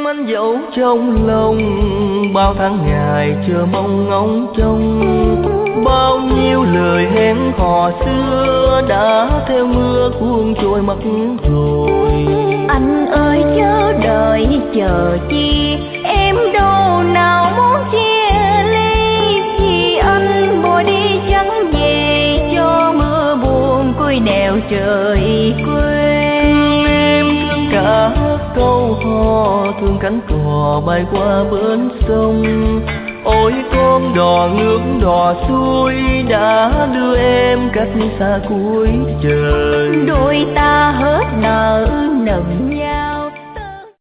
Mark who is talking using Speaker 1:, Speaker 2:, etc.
Speaker 1: anh dẫu trong lòng bao tháng ngày chờ mong ngóng trông. Bao nhiêu lời hẹn hò xưa đã theo mưa cuốn trôi mất rồi.
Speaker 2: Anh ơi chớ đợi chờ chi, em đâu nào muốn chia ly. Vì anh bỏ đi chẳng về cho mưa buồn côi nẻo trời quê.
Speaker 1: Em thương cả câu hò, thương cánh cò bay qua bến sông. Ôi con đò nước đò xuôi đã đưa em cách xa cuối trời.
Speaker 2: Đôi ta hết nợ nần